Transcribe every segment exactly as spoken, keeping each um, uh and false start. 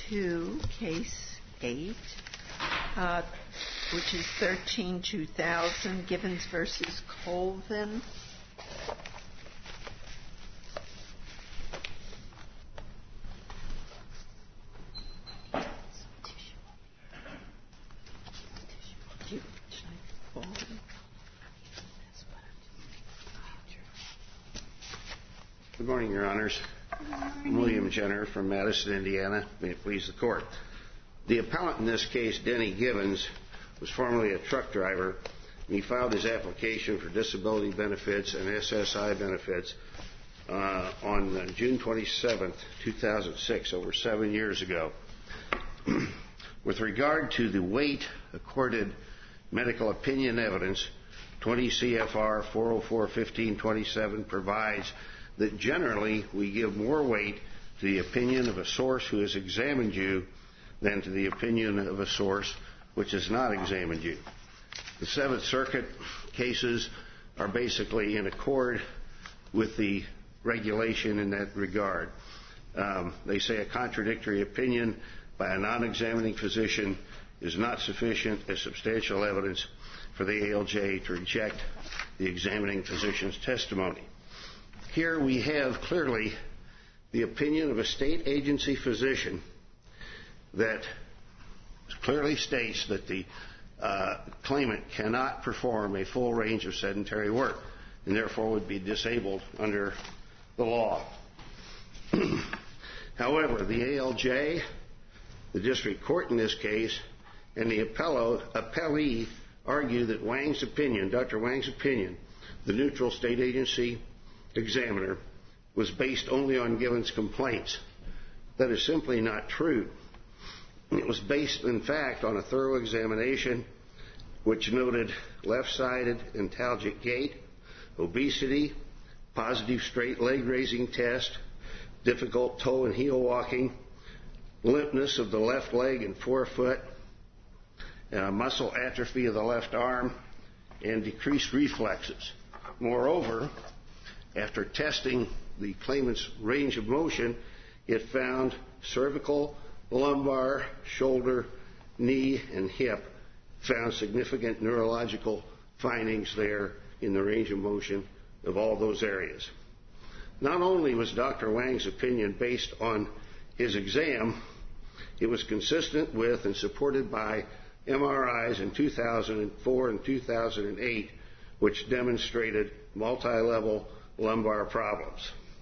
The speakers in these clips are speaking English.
to Case eight, uh, which is thirteen two thousand, Givens versus Colvin. Good morning, Your Honors. Good morning. I'm William Jenner from Madison, Indiana. May it please the Court. The appellant in this case, Denny Givens, was formerly a truck driver, and he filed his application for disability benefits and S S I benefits uh, on uh, June twenty-seventh, two thousand six, over seven years ago. With regard to the weight accorded medical opinion evidence, twenty C F R four oh four fifteen twenty-seven provides that generally we give more weight to the opinion of a source who has examined you than to the opinion of a source which has not examined you. The Seventh Circuit cases are basically in accord with the regulation in that regard. Um, they say a contradictory opinion by a non-examining physician is not sufficient as substantial evidence for the A L J to reject the examining physician's testimony. Here we have clearly the opinion of a state agency physician that clearly states that the uh, claimant cannot perform a full range of sedentary work and therefore would be disabled under the law. However, the A L J, the district court in this case, and the appello, appellee argue that Wang's opinion, Doctor Wang's opinion, the neutral state agency examiner, was based only on Givens' complaints. That is simply not true. It was based, in fact, on a thorough examination which noted left-sided antalgic gait, obesity, positive straight leg raising test, difficult toe and heel walking, limpness of the left leg and forefoot, uh, muscle atrophy of the left arm, and decreased reflexes. Moreover, after testing the claimant's range of motion, it found cervical, lumbar, shoulder, knee, and hip found significant neurological findings there in the range of motion of all those areas. Not only was Doctor Wang's opinion based on his exam, it was consistent with and supported by M R Is in two thousand four and two thousand eight, which demonstrated multi-level lumbar problems.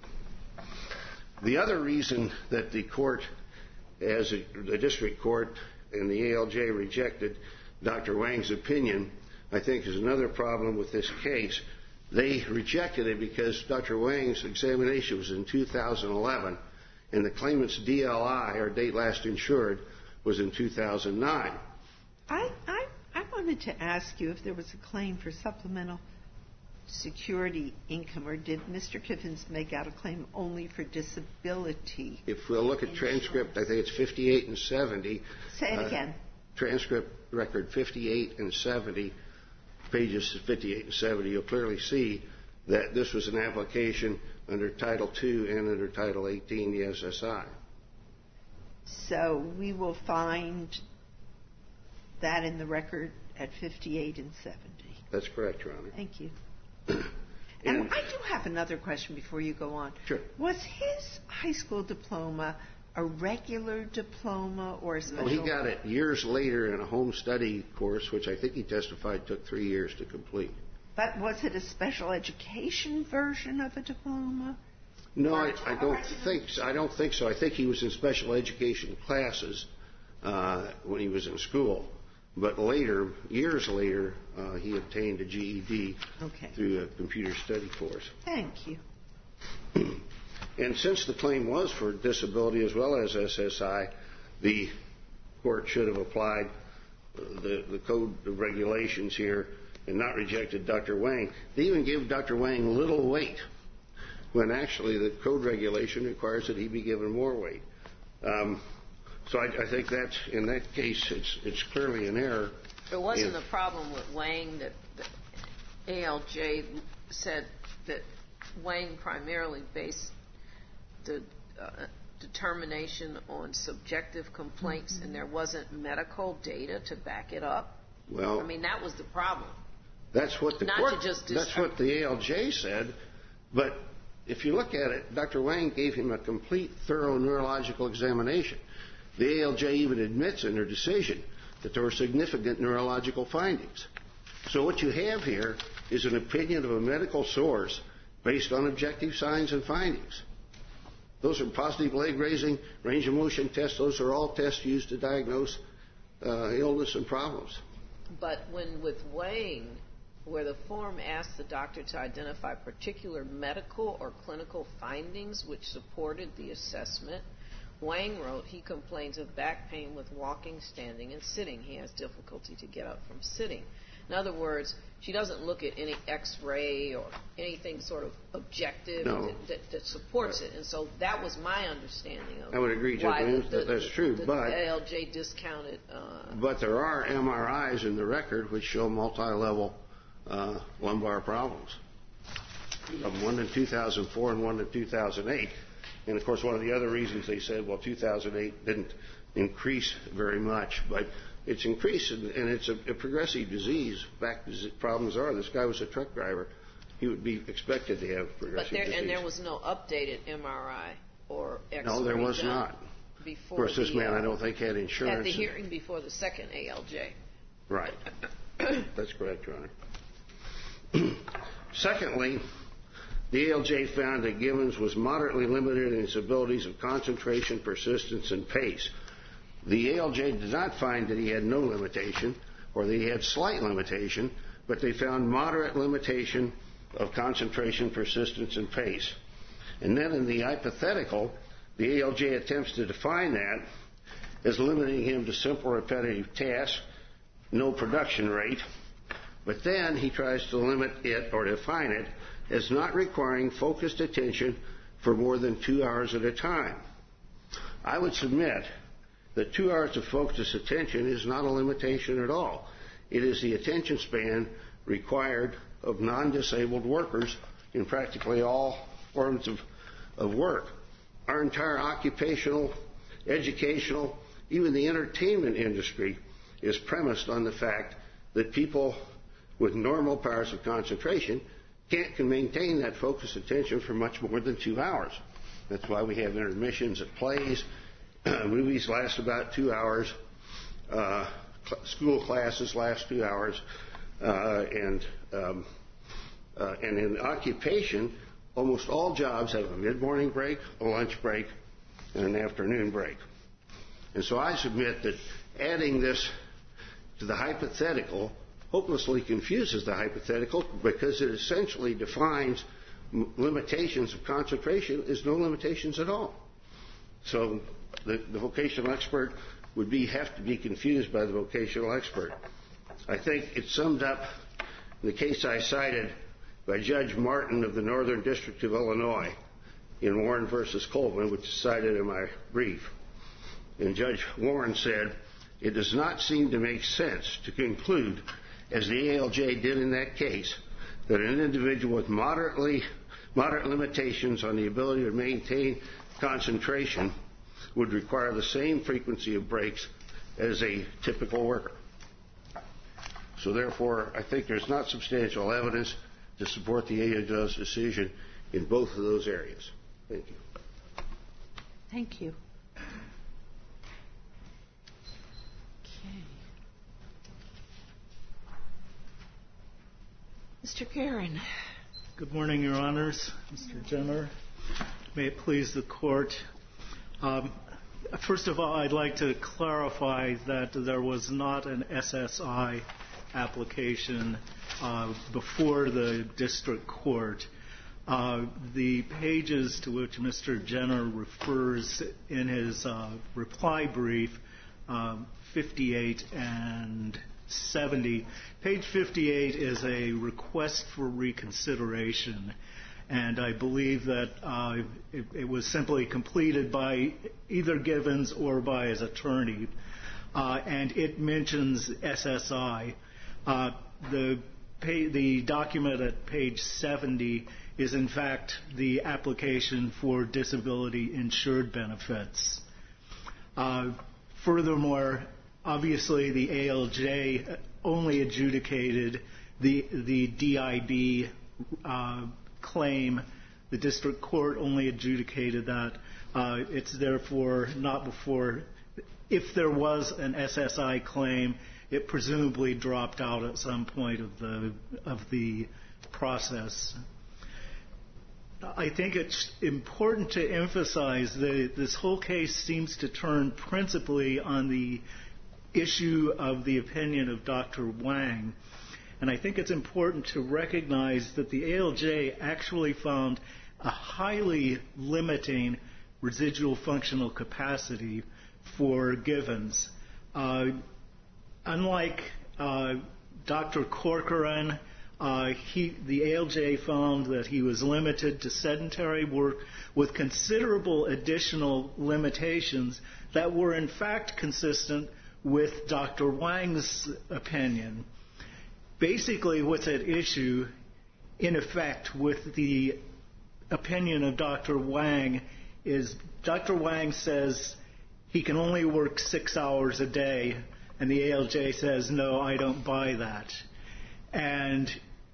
The other reason that the court, as a, the district court and the A L J rejected Doctor Wang's opinion, I think is another problem with this case. They rejected it because Doctor Wang's examination was in two thousand eleven and the claimant's D L I, or date last insured, was in two thousand nine. I, I, I wanted to ask you if there was a claim for supplemental security income, or did Mister Kiffins make out a claim only for disability? If we'll look at transcript, I think it's fifty-eight and seventy. Say it uh, again. Transcript record fifty-eight and seventy, pages fifty-eight and seventy, you'll clearly see that this was an application under Title two and under Title eighteen, the S S I. So we will find that in the record at fifty-eight and seventy. That's correct, Your Honor. Thank you. and, and I do have another question before you go on. Sure. Was his high school diploma a regular diploma or a special? No, he got it years later in a home study course, which I think he testified took three years to complete. But was it a special education version of a diploma? No, I, I don't think so. I don't think so. I think he was in special education classes uh, when he was in school. But later, years later, uh, he obtained a G E D okay. through a computer study course. Thank you. And since the claim was for disability as well as S S I, the court should have applied the, the code of regulations here and not rejected Doctor Wang. They even gave Doctor Wang little weight, when actually the code regulation requires that he be given more weight. Um, so I, I think that's, in that case, it's, it's clearly an error. There wasn't a problem with Wang that the A L J said that Wang primarily based the uh, determination on subjective complaints mm-hmm. and there wasn't medical data to back it up? Well, I mean, that was the problem. That's what the Not court, to just that's what the A L J said. But if you look at it, Doctor Wang gave him a complete, thorough neurological examination. The A L J even admits in her decision that there were significant neurological findings. So what you have here is an opinion of a medical source based on objective signs and findings. Those are positive leg raising, range of motion tests. Those are all tests used to diagnose uh, illness and problems. But when with Wang, where the form asked the doctor to identify particular medical or clinical findings which supported the assessment, Wang wrote he complains of back pain with walking, standing, and sitting. He has difficulty to get up from sitting. In other words, she doesn't look at any X-ray or anything sort of objective no. that, that, that supports it. And so that was my understanding of I would agree, why Judge, the, that that's true. the, but the A L J discounted. Uh, but there are M R Is in the record which show multi-level uh, lumbar problems. One in two thousand four and one in two thousand eight. And, of course, one of the other reasons they said, well, two thousand eight didn't increase very much. But it's increased, and it's a, a progressive disease. Back problems are. This guy was a truck driver. He would be expected to have progressive but there, disease. And there was no updated M R I or X-ray No, there was done not. Before of course, this the, man, uh, I don't think, had insurance. At the hearing before the second A L J. Right. That's correct, Your Honor. Secondly, the A L J found that Givens was moderately limited in his abilities of concentration, persistence, and pace. The A L J did not find that he had no limitation or that he had slight limitation, but they found moderate limitation of concentration, persistence, and pace. And then in the hypothetical, the A L J attempts to define that as limiting him to simple repetitive tasks, no production rate, but then he tries to limit it or define it as not requiring focused attention for more than two hours at a time. I would submit that two hours of focused attention is not a limitation at all. It is the attention span required of non-disabled workers in practically all forms of, of work. Our entire occupational, educational, even the entertainment industry is premised on the fact that people with normal powers of concentration can't can maintain that focused attention for much more than two hours. That's why we have intermissions at plays. Movies last about two hours. Uh, cl- school classes last two hours. Uh, and um, uh, and in occupation, almost all jobs have a mid-morning break, a lunch break, and an afternoon break. And so I submit that adding this to the hypothetical hopelessly confuses the hypothetical because it essentially defines m- limitations of concentration as no limitations at all. So the, the vocational expert would be have to be confused by the vocational expert. I think it's summed up in the case I cited by Judge Martin of the Northern District of Illinois in Warren versus Coleman, which is cited in my brief. And Judge Warren said, it does not seem to make sense to conclude, as the A L J did in that case, that an individual with moderately moderate limitations on the ability to maintain concentration would require the same frequency of breaks as a typical worker. So therefore, I think there's not substantial evidence to support the A L J's decision in both of those areas. Thank you. Thank you. Mister Guerin. Good morning, Your Honors. Mister Jenner, may it please the Court. Um, first of all, I'd like to clarify that there was not an S S I application uh, before the district court. Uh, the pages to which Mister Jenner refers in his uh, reply brief, uh, fifty-eight and seventy. Page fifty-eight is a request for reconsideration, and I believe that uh, it, it was simply completed by either Givens or by his attorney, uh, and it mentions S S I. Uh, the, pay, the document at page seventy is in fact the application for disability insured benefits. Uh, furthermore, obviously the A L J only adjudicated the, the D I B uh, claim. The district court only adjudicated that. Uh, it's therefore not before, if there was an S S I claim, it presumably dropped out at some point of the, of the process. I think it's important to emphasize that this whole case seems to turn principally on the issue of the opinion of Doctor Wang. And I think it's important to recognize that the A L J actually found a highly limiting residual functional capacity for Givens. Uh, unlike uh, Doctor Corcoran, uh, he, the A L J found that he was limited to sedentary work with considerable additional limitations that were in fact consistent with Doctor Wang's opinion. Basically, what's at issue, in effect, with the opinion of Doctor Wang is Doctor Wang says he can only work six hours a day, and the A L J says, no, I don't buy that. And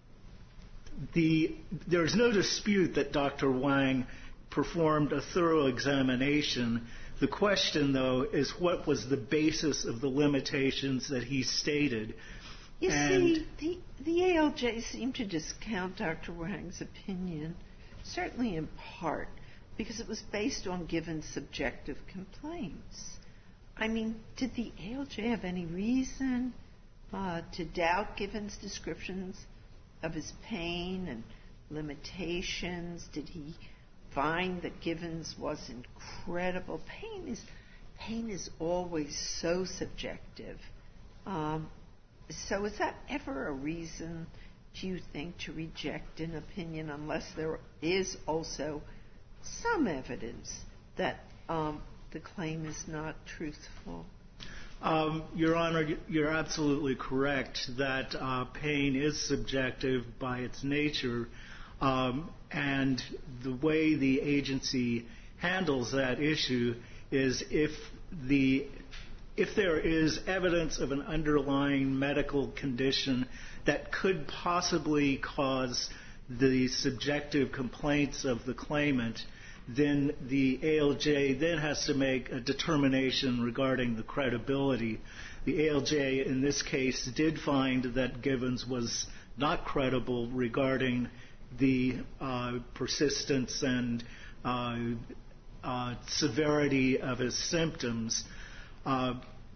the, there's no dispute that Doctor Wang performed a thorough examination. The question, though, is what was the basis of the limitations that he stated? You and see, the, the A L J seemed to discount Doctor Wang's opinion, certainly in part, because it was based on Givens' subjective complaints. I mean, did the A L J have any reason uh, to doubt Givens' descriptions of his pain and limitations? Did he find that Givens was incredible? Pain is, pain is always so subjective. Um, so is that ever a reason, do you think, to reject an opinion unless there is also some evidence that um, the claim is not truthful? Um, Your Honor, you're absolutely correct that uh, pain is subjective by its nature, um, and the way the agency handles that issue is if the if there is evidence of an underlying medical condition that could possibly cause the subjective complaints of the claimant, then the A L J then has to make a determination regarding the credibility. The A L J in this case did find that Givens was not credible regarding the uh, persistence and uh, uh, severity of his symptoms. Uh,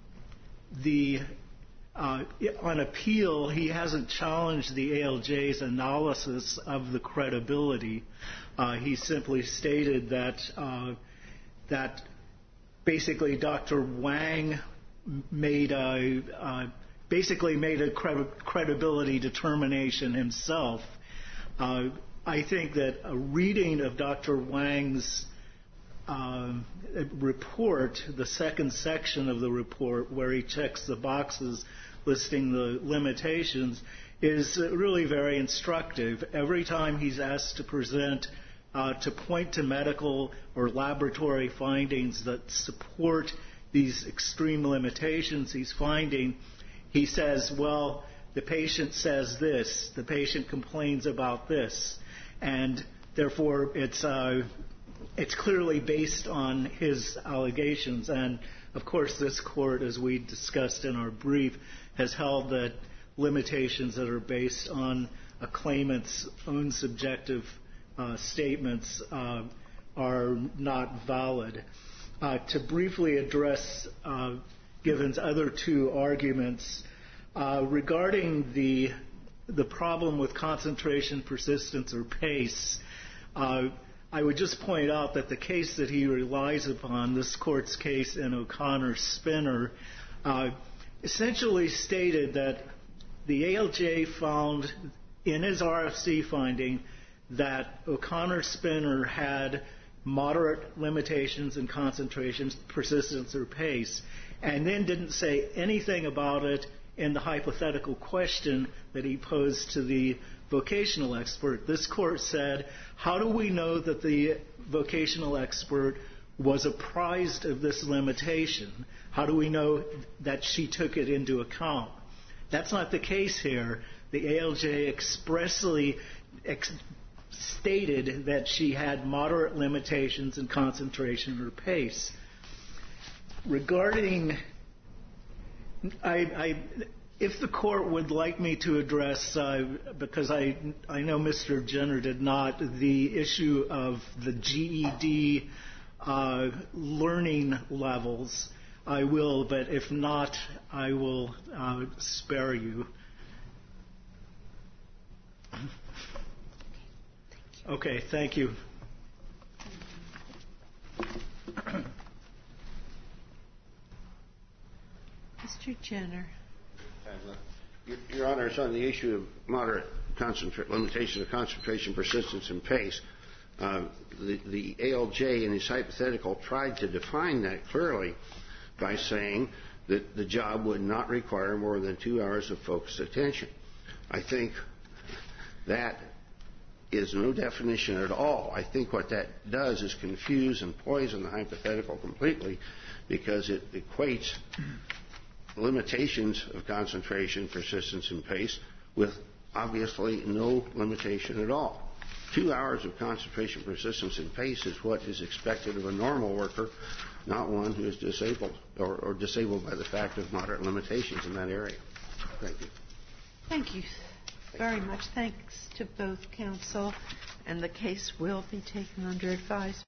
the uh, on appeal, he hasn't challenged the A L J's analysis of the credibility. Uh, he simply stated that uh, that basically Doctor Wang made a uh, basically made a cre- credibility determination himself. Uh, I think that a reading of Doctor Wang's uh, report, the second section of the report, where he checks the boxes listing the limitations, is really very instructive. Every time he's asked to present, uh, to point to medical or laboratory findings that support these extreme limitations he's finding, he says, well, the patient says this, the patient complains about this, and therefore it's uh, it's clearly based on his allegations. And of course, this court, as we discussed in our brief, has held that limitations that are based on a claimant's own subjective uh, statements uh, are not valid. Uh, to briefly address uh, Givens' other two arguments, uh, regarding the the problem with concentration, persistence, or pace, uh, I would just point out that the case that he relies upon, this court's case in O'Connor-Spinner, uh, essentially stated that the A L J found in his R F C finding that O'Connor-Spinner had moderate limitations in concentration, persistence, or pace, and then didn't say anything about it in the hypothetical question that he posed to the vocational expert. This court said, how do we know that the vocational expert was apprised of this limitation? How do we know that she took it into account? That's not the case here. The A L J expressly ex- stated that she had moderate limitations in concentration or pace. Regarding, I, I, if the court would like me to address, uh, because I, I know Mister Jenner did not, the issue of the G E D uh, learning levels, I will, but if not, I will uh, spare you. Okay, thank you. Mister Jenner. Your, Your Honor, it's on the issue of moderate concentra- limitation of concentration, persistence, and pace. Uh, the, the A L J in his hypothetical tried to define that clearly by saying that the job would not require more than two hours of focused attention. I think that is no definition at all. I think what that does is confuse and poison the hypothetical completely, because it equates limitations of concentration, persistence, and pace with obviously no limitation at all. Two hours of concentration, persistence, and pace is what is expected of a normal worker, not one who is disabled or, or disabled by the fact of moderate limitations in that area. Thank you. Thank you very much. Thanks to both counsel, and the case will be taken under advisement.